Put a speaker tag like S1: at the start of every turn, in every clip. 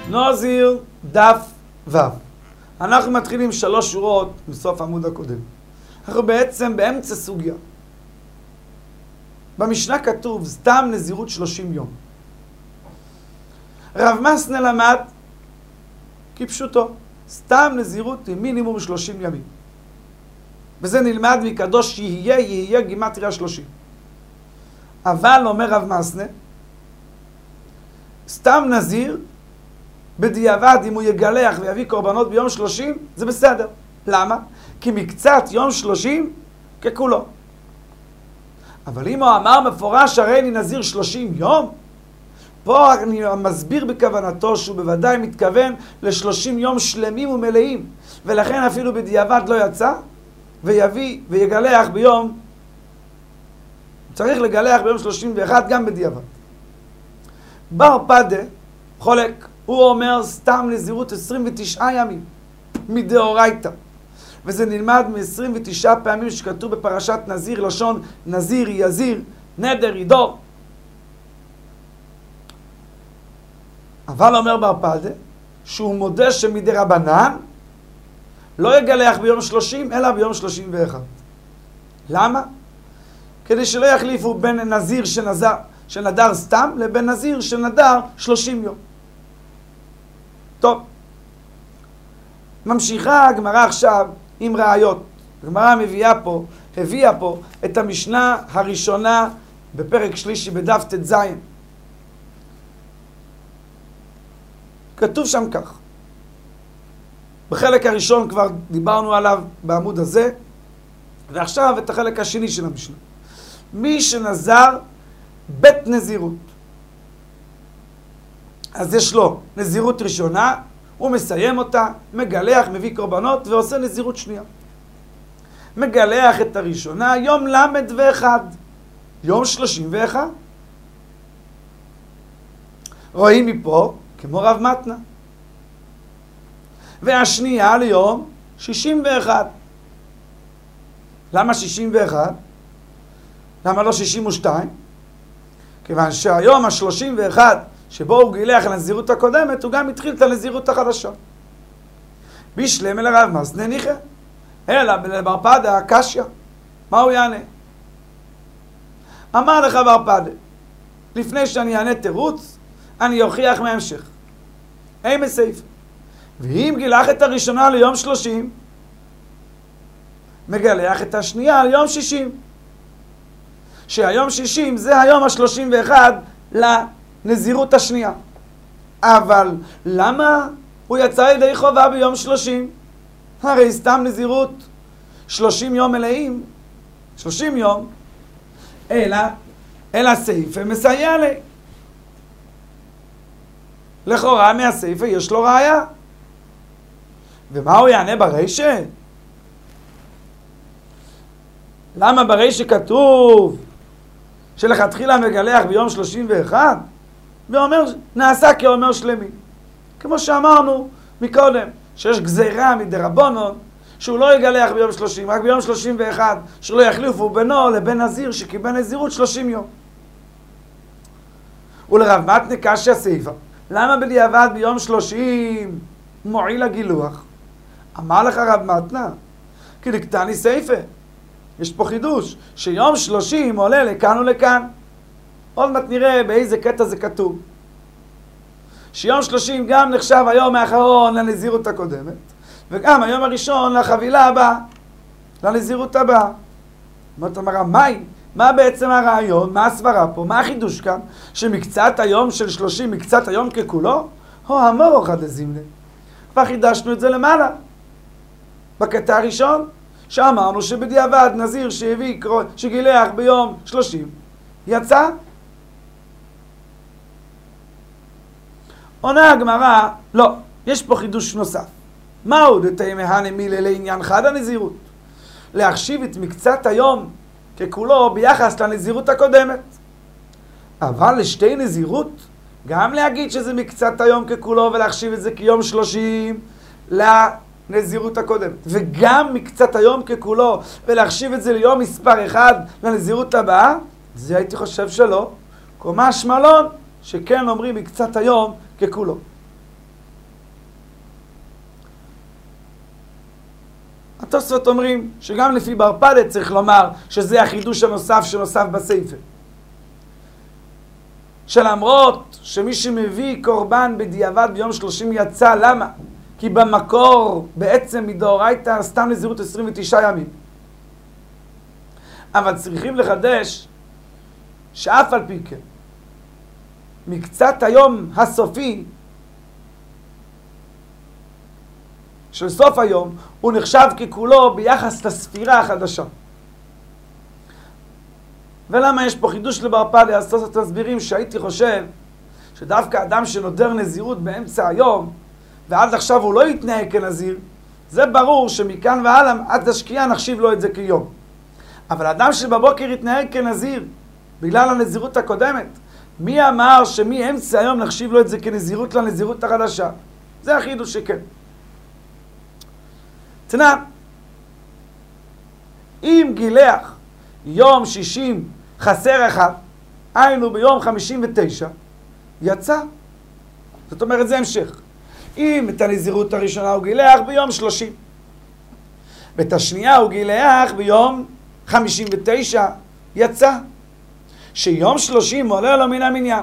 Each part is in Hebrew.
S1: נוזיר דף ו'. אנחנו מתחילים 3 שורות מסוף העמוד הקודם. אנחנו בעצם באמצע סוגיה. במשנה כתוב סתם נזירות 30 יום. רב מסנה למד כפשוטו, סתם נזירות עם מינימום 30 ימים. וזה נלמד מקדוש יהיה גימטריה 30. אבל אומר רב מסנה, סתם נזיר, בדיעבד אם הוא יגלח ויביא קורבנות ביום 30, זה בסדר. למה? כי מקצת יום 30 ככולו. אבל אם הוא אמר מפורש הרי אני נזיר 30 יום, פה אני מסביר בכוונתו שהוא בוודאי מתכוון ל30 יום שלמים ומלאים, ולכן אפילו בדיעבד לא יצא, ויביא ויגלח ביום, צריך לגלח ביום 31 גם בדיעבד. בר פדה חולק, הוא אומר סתם נזירות 29 ימים מדאורייתא, וזה נלמד מ-29 פעמים שכתוב בפרשת נזיר, לשון נזיר יזיר, נדר ידור. אבל אומר בר פדה שהוא מודה שמדי רבנן לא יגלח ביום 30 אלא ביום 31. למה? כדי שלא יחליפו בין נזיר שנדר סתם לבין נזיר שנדר 30 יום. טוב, ממשיכה הגמרא עכשיו עם ראיות. הגמרא הביאה פה את המשנה הראשונה בפרק שלישי בדף ט"ז. כתוב שם כך. בחלק הראשון כבר דיברנו עליו בעמוד הזה, ועכשיו את החלק השני של המשנה. מי שנזר בית נזירות, אז יש לו נזירות ראשונה, הוא מסיים אותה, מגלח, מביא קורבנות ועושה נזירות שנייה. מגלח את הראשונה יום למד ואחד, יום 31. רואים מפה כמו רב מתנה. והשנייה ליום 61. למה 61? למה לא 62? כיוון שהיום ה-31 שבו הוא גילח לנזירות הקודמת, הוא גם התחיל את הנזירות החדשה. בישלם אל הרב מסנה ניחא, אלא לבר פדה קשיא. מה הוא יענה? אמר לך בר פדה, לפני שאני אענה תירוץ, אני אוכיח מהמשך. אין בסעיף. ואם גילח את הראשונה ליום 30, מגלח את השנייה ליום 60. שהיום 60 זה היום ה-31 לנזירות השנייה. אבל למה הוא יצא ידי חובה ביום 30? הרי סתם נזירות 30 יום מלאים, 30 יום, אלא סעיפה מסייע לי. לכאורה מהסעיפה יש לו ראיה. ומה הוא יענה ברישא? למה ברישא כתוב שלכתחילה מגלח ביום 31? ואומר, נעשה כאומר שלמי. כמו שאמרנו מקודם, שיש גזירה מדרבנן, שהוא לא יגלח ביום 30, רק ביום 31, שלא יחליפו בינו לבין נזיר שקיבל נזירות 30 יום. ולרב מתנה קשיא סעיפא, למה בדיעבד ביום 30 מועיל הגילוח? אמר לך רב מתנה, כי דקתני סעיפא. יש פה חידוש, שיום 30 עולה לכאן ולכאן. עוד מעט נראה באיזה קטע זה כתוב. שיום 30 גם נחשב היום האחרון לנזירות הקודמת, וגם היום הראשון לחבילה הבאה, לנזירות הבאה. אומרת המראה, מה בעצם הרעיון? מה הסברה פה? מה החידוש כאן? שמקצת היום של 30, מקצת היום ככולו? הו אמור אחד לזימנה. כבר חידשנו את זה למעלה. בקטע הראשון, שאמרנו שבדיעבד נזיר שגילח ביום 30, יצא. עונה הגמרא, לא, יש פה חידוש נוסף. מהו דתימהנה מילי לעניין חד הנזירות? להחשיב את מקצת היום ככולו ביחס לנזירות הקודמת. אבל לשתי נזירות, גם להגיד שזה מקצת היום ככולו ולהחשיב את זה כיום 30 לנזירות הקודמת. וגם מקצת היום ככולו ולהחשיב את זה ליום מספר 1 לנזירות הבאה, זה הייתי חושב שלא. קומה שמלון שכן אומרים מקצת היום ככולו. התוספות אומרים שגם לפי בר פדה צריך לומר שזה החידוש הנוסף שנוסף בספר. שלמרות שמי שמביא קורבן בדיעבד ביום 30 יצא, למה? כי במקור בעצם מדאורייתא סתם נזירות 29 ימים. אבל צריכים לחדש שאף על פי כן, מקצת היום הסופי של סוף היום, הוא נחשב ככולו ביחס לספירה החדשה. ולמה יש פה חידוש לבר פדה? אז תוספות מסבירים שהייתי חושב שדווקא אדם שנודר נזירות באמצע היום, ועד עכשיו הוא לא יתנהג כנזיר, זה ברור שמכאן והלאה עד השקיעה נחשיב לו את זה כיום. אבל אדם שבבוקר יתנהג כנזיר, בגלל הנזירות הקודמת, מי אמר שמאמצע היום נחשיב לו את זה כנזירות לנזירות החדשה? זה החידוש שכן. תנא, אם גילח יום 60 חסר אחד, היינו ביום 59, יצא. זאת אומרת, זה המשך. אם את הנזירות הראשונה הוא גילח ביום 30, ואת השנייה הוא גילח ביום 59, יצא. שיום 30 עולה לו מן המניין.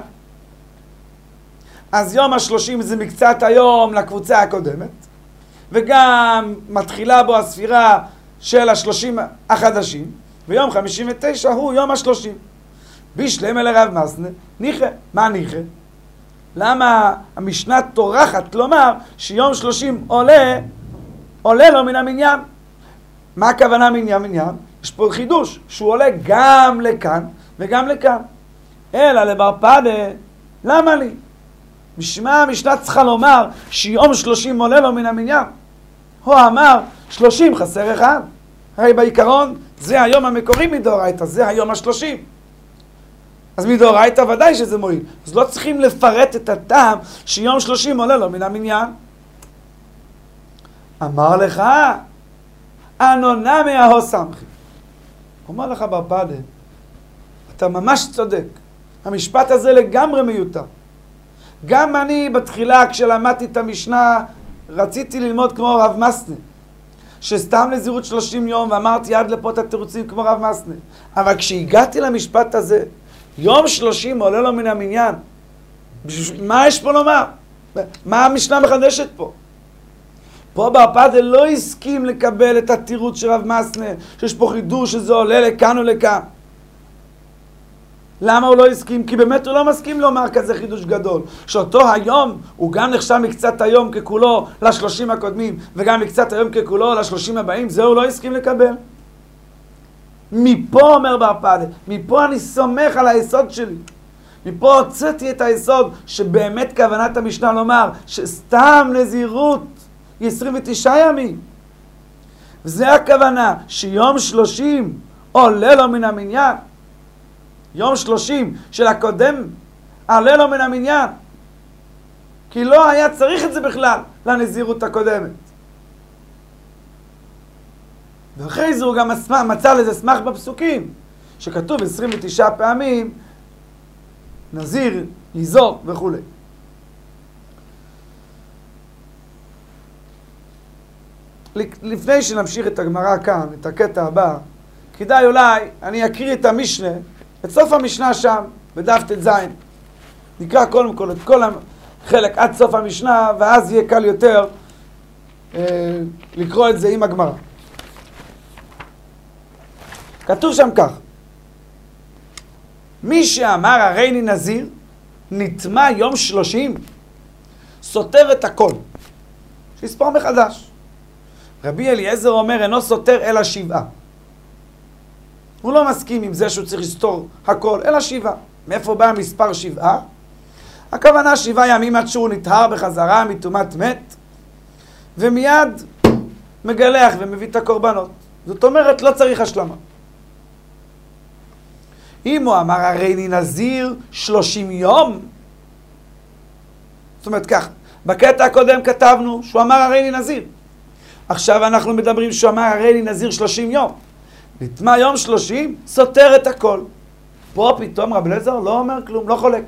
S1: אז יום ה-30 זה מקצת היום לקבוצה הקודמת, וגם מתחילה בו הספירה של ה-30 החדשים, ויום 59 הוא יום ה-30. בישלמה לרב מסנה, ניחא. מה ניחא? למה המשנה טורחת לומר שיום 30 עולה לו מן המניין? מה הכוונה מניין? יש פה חידוש, שהוא עולה גם לכאן וגם לכאן. אלא לבר פדה, למה לי? משמע המשנה צריכה לומר שיום 30 עולה לו מן המניין. הוא אמר 30 חסר אחד. הרי בעיקרון זה היום המקורי מדאורייתא, זה היום ה-30. אז מדאורייתא ודאי שזה מועיל. אז לא צריכים לפרט את הטעם שיום 30 עולה לו מן המניין. אמר לך, אנונה מההו סמכי. אומר לך בר פדה, אתה ממש צודק. המשפט הזה לגמרי מיותר. גם אני בתחילה כשלמדתי את המשנה רציתי ללמוד כמו רב מסנה, שסתם נזירות 30 יום, ואמרתי עד לפה את התירוצים כמו רב מסנה. אבל כשהגעתי למשפט הזה, יום 30 עולה לו מן המניין, מה יש פה לומר? מה המשנה מחדשת פה? פה בר פדה לא הסכים לקבל את התירוץ של רב מסנה, שיש פה חידוש שזה עולה לכאן ולכאן. למה הוא לא הסכים? כי באמת הוא לא מסכים לומר כזה חידוש גדול. שאותו היום הוא גם נחשב מקצת היום ככולו ל-30 הקודמים, וגם מקצת היום ככולו ל-30 הבאים, זה הוא לא הסכים לקבל. מפה אומר בר פדה, מפה אני סומך על היסוד שלי. מפה הוצאתי את היסוד שבאמת כוונת המשנה לומר שסתם נזירות היא 29 ימים. וזה הכוונה שיום 30 עולה לו מן המניין. יום 30 של הקודם עלה לו מן המניין. כי לא היה צריך את זה בכלל לנזירות הקודמת. ואחרי זה הוא גם מצא לזה סמך בפסוקים, שכתוב 29 פעמים נזיר, יזור וכו'. לפני שנמשיך את הגמרא כאן, את הקטע הבא, כדאי אולי אני אקריא את המשנה, את סוף המשנה שם, בדף ט"ז. נקרא קודם כל את כל החלק עד סוף המשנה, ואז יהיה קל יותר לקרוא את זה עם הגמרא. כתוב שם כך, מי שאמר הריני נזיר, נטמא יום 30, סותר את הכל. שיספור מחדש. רבי אליעזר אומר, אינו סותר אלא 7. הוא לא מסכים עם זה שהוא צריך לסתור הכל, אלא 7. מאיפה בא המספר 7? הכוונה 7 ימים עד שהוא נטהר בחזרה מטומאת מת, ומיד מגלח ומביא את הקורבנות. זאת אומרת, לא צריך השלמה. אם הוא אמר הריני נזיר 30 יום, זאת אומרת כך, בקטע הקודם כתבנו שהוא אמר הריני נזיר. עכשיו אנחנו מדברים שהוא אמר הריני נזיר 30 יום. נטמא יום 30, סותר את הכל. פה פתאום רבי אליעזר לא אומר כלום, לא חולק.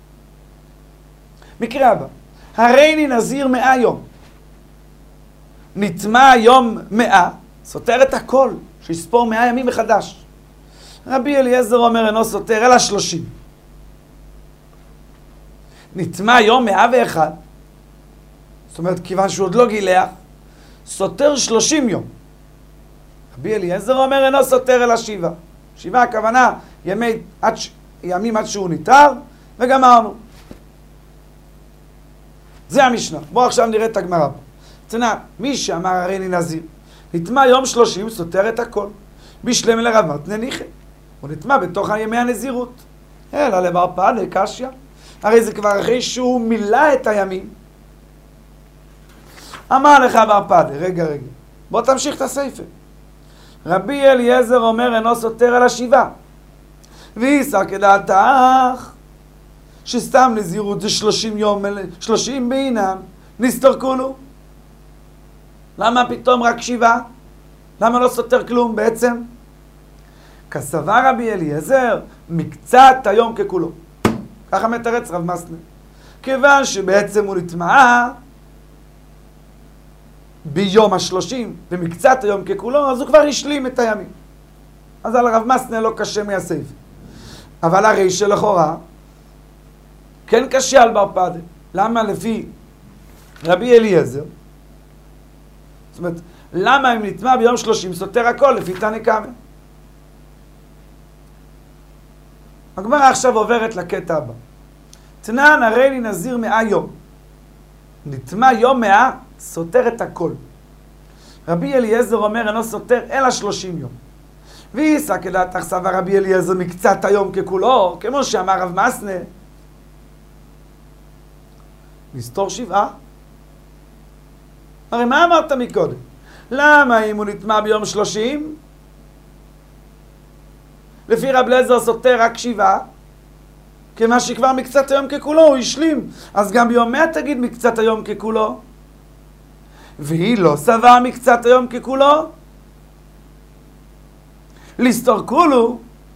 S1: מקרה הבא, הריני נזיר 100 יום. נטמע יום 100, סותר את הכל, שיספור 100 ימים מחדש. רבי אליעזר אומר אינו סותר אלא 30. נטמע יום 101, זאת אומרת כיוון שהוא עוד לא גילח, סותר 30 יום. רבי אליעזר אומר אינו סותר אלא 7. 7 הכוונה ימים עד שהוא ניתר, וגמרנו. זה המשנה. בואו עכשיו נראה את הגמרא. תנא, מי שאמר הריני נזיר, נטמע יום 30 סותר את הכל. בשלם לרב מתנה ניחא. הוא נטמע בתוך ימי הנזירות. אלא לבר פדה קשיא. הרי זה כבר אחרי שהוא מילא את הימים. אמר לך בר פדה, רגע. בוא תמשיך את הספר. רבי אליעזר אומר אינו סותר אלא 7. ואיסא כדעתך, שסתם נזירות זה 30 יום, 30 בעינם, נסתור כולו. למה פתאום רק 7? למה לא סותר כלום בעצם? כסבר רבי אליעזר, מקצת היום ככולו. ככה מתרץ רב מסנה. כיוון שבעצם הוא נטמע ביום ה-30 ומקצת היום ככולו, אז הוא כבר השלים את הימים. אז על רב מסנה לא קשה מהסייף. אבל הרי שלכאורה כן קשה על בר פדה. למה לפי רבי אליעזר? זאת אומרת, למה אם נטמע ביום 30 סותר הכל לפי תנא קמא? הגמרא עכשיו עוברת לקטע הבא. תנן הריני נזיר 100 יום. נטמע יום 100 סותר את הכל. רבי אליעזר אומר אינו סותר אלא 30 יום. ואיסא כדעתך סבר רבי אליעזר מקצת היום ככולו, כמו שאמר רב מסנה, נסתור 7. הרי מה אמרת מקודם? למה אם הוא נטמע ביום 30? לפי רב אליעזר סותר רק 7, כמה שכבר מקצת היום ככולו הוא השלים. אז גם ביום 100 תגיד מקצת היום ככולו. והיא לא סבר מקצת היום ככולו. לסתור כולו,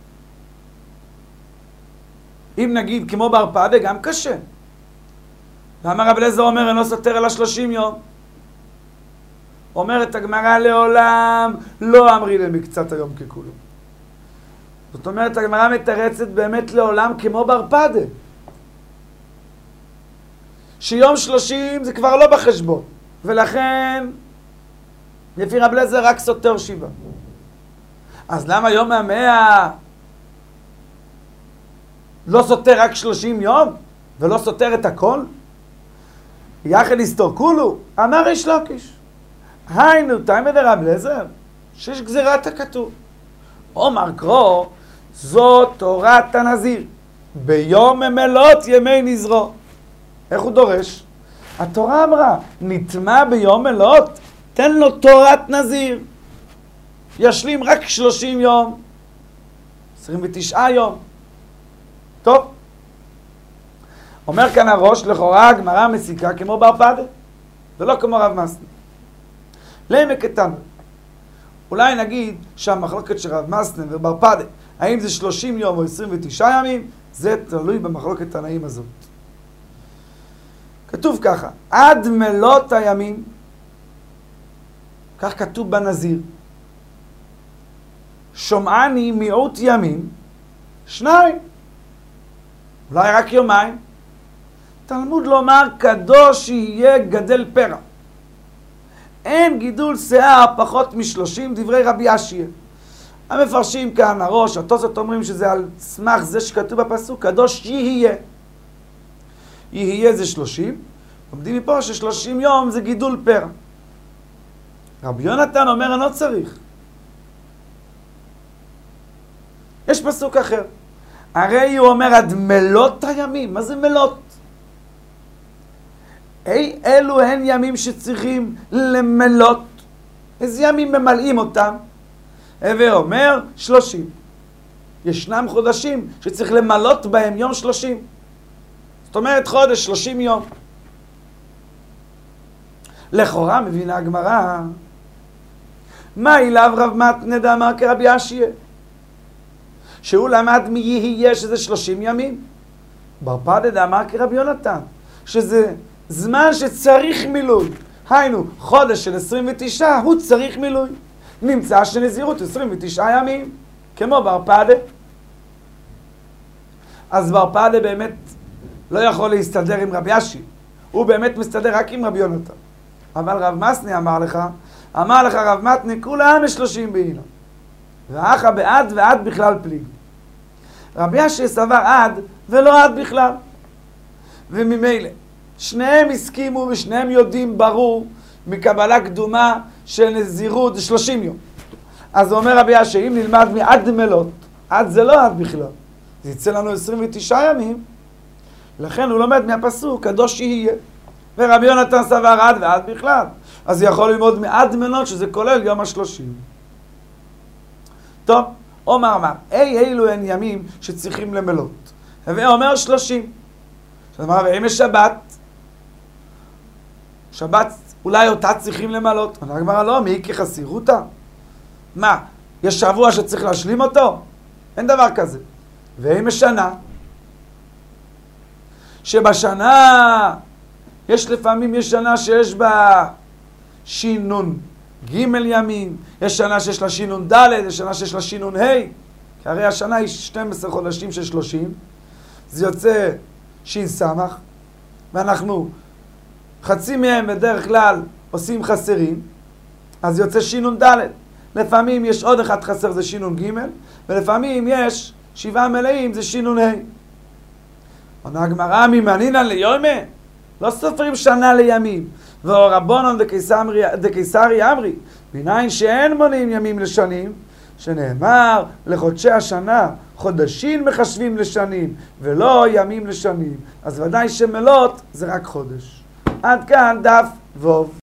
S1: אם נגיד כמו בר פדה גם קשה. למה רב אליעזר אומר אינו סותר אלא 30 יום? אומרת הגמרא לעולם לא אמרי למקצת היום ככולו. זאת אומרת הגמרא מתרצת באמת לעולם כמו בר פדה, שיום 30 זה כבר לא בחשבון, ולכן לפי רב אליעזר רק סותר 7. אז למה יום 100 לא סותר רק 30 יום ולא סותר את הכל? יחד יסתור כולו. אמר ריש לקיש, היינו תימא דרב אליעזר שיש גזירת הכתוב. אומר קרוא זו תורת הנזיר ביום מלות ימי נזרו. איך הוא דורש? התורה אמרה נטמע ביום מלות, תן לו תורת נזיר, ישלים רק 30 יום, 29 יום. טוב, אומר כאן הראש, לכאורה הגמרא מסיקה כמו בר פדה ולא כמו רב מסנה. לעמק קטן, אולי נגיד שהמחלוקת של רב מסנה ובר פדה, האם זה 30 יום או 29 ימים, זה תלוי במחלוקת תנאים הזאת. כתוב ככה, עד מלות הימים, כך כתוב בנזיר, שומעני מיעוט ימים, 2, אולי רק יומיים. תלמוד לומר קדוש יהיה גדל פרע. אין גידול שיער פחות מ30, דברי רבי אשיה. המפרשים כאן הראש, התוספות אומרים שזה על סמך זה שכתוב בפסוק, קדוש יהיה. יהיה זה 30, עומדים מפה ש30 יום זה גידול פרע. רבי יונתן אומר אני לא צריך. יש פסוק אחר. הרי הוא אומר עד מלות הימים. מה זה מלות? אלו הן ימים שצריכים למלות. איזה ימים ממלאים אותם? הווה אומר 30. ישנם חודשים שצריך למלות בהם יום 30. זאת אומרת חודש 30 יום. לכאורה מבינה הגמרא, מה אליו רב מתנה דאמר כרבי אשיה? שהוא למד מי יהיה שזה 30 ימים. בר פדה דאמר כרבי יונתן, שזה זמן שצריך מילוי. היינו, חודש של 29 הוא צריך מילוי. נמצא שנזירות 29 ימים, כמו בר פדה. אז בר פדה באמת לא יכול להסתדר עם רבי אשי. הוא באמת מסתדר רק עם רבי יונתן. אבל רב מסני אמר לך רב מתני, כולם 30 באילון. ואחא בעד ועד בכלל פליג. רבי אשי סבר עד ולא עד בכלל. וממילא, שניהם הסכימו ושניהם יודעים ברור מקבלה קדומה של נזירות 30 יום. אז אומר רבי אשי, אם נלמד מעד מלות, עד זה לא עד בכלל. זה יצא לנו 29 ימים, לכן הוא לומד מהפסוק, קדוש יהיה. ורבי יונתן סבר עד ועד בכלל. אז יכול ללמוד מעד מלות, שזה כולל יום ה-30. טוב, אומר, אילו הן ימים שצריכים למלות. ואומר 30. זאת אומרת, ואם יש שבת אולי אותה צריכים למלות. אני אומר, לא, מי כחסירותה? מה, יש שבוע שצריך להשלים אותו? אין דבר כזה. ואם יש שנה, שבשנה, לפעמים שנה שיש בה שינון ג' ימים, יש שנה שיש לה שינון ד', יש שנה שיש לה שינון ה', כי הרי השנה היא 12 חודשים של 30, זה יוצא שין סמך, ואנחנו חצי מהם בדרך כלל עושים חסרים, אז יוצא שינון ד'. לפעמים יש עוד אחד חסר, זה שינון ג', ולפעמים יש 7 מלאים, זה שינון ה'. עונה הגמרא, ממנינן ליומי? לא סופרים שנה לימים. ורבונון דקיסרי אמרי, מניין שאין מונים ימים לשנים, שנאמר לחודשי השנה, חודשים מחשבים לשנים, ולא ימים לשנים. אז ודאי שמלות זה רק חודש. עד כאן דף ווב.